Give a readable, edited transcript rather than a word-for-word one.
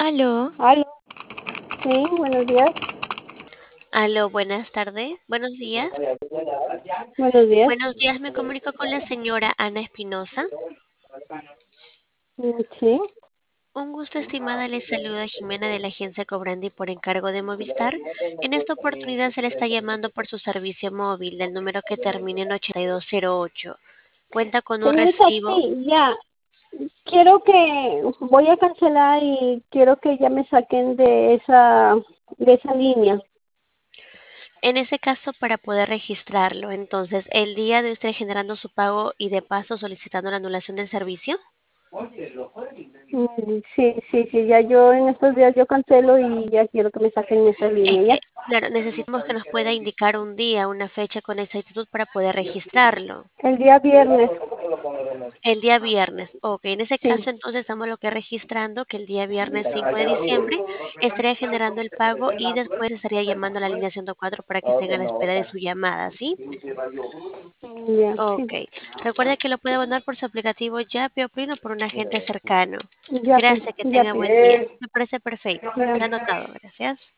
Aló, Aló, sí, buenos días. aló, buenas tardes, buenos días. Buenos días. Buenos días, me comunico con la señora Ana Espinosa. Sí, Un gusto, estimada, le saluda Jimena de la agencia Cobrandi por encargo de Movistar. En esta oportunidad se le está llamando por su servicio móvil del número que termina en 8208. Cuenta con un señorita, recibo. sí, ya. Quiero que voy a cancelar y quiero que ya me saquen de esa línea. En ese caso, para poder registrarlo, entonces, el día de usted generando su pago y de paso solicitando la anulación del servicio. Sí, sí, sí, ya yo en estos días yo cancelo y ya quiero que me saquen de esa línea, ¿ya? Claro, necesitamos que nos pueda indicar un día, una fecha con exactitud para poder registrarlo. El día viernes, El día viernes. Ok, en ese sí. caso entonces estamos lo que registrando que el día viernes 5 de diciembre estaría generando el pago y después estaría llamando a la línea 104 para que estén a la espera de su llamada, ¿sí? Ya, Ok. sí. Recuerda que lo puede abonar por su aplicativo Yapi o Plino por un agente cercano. Ya, Gracias, que ya, tenga buen día. Me parece perfecto. ya. Queda anotado, gracias.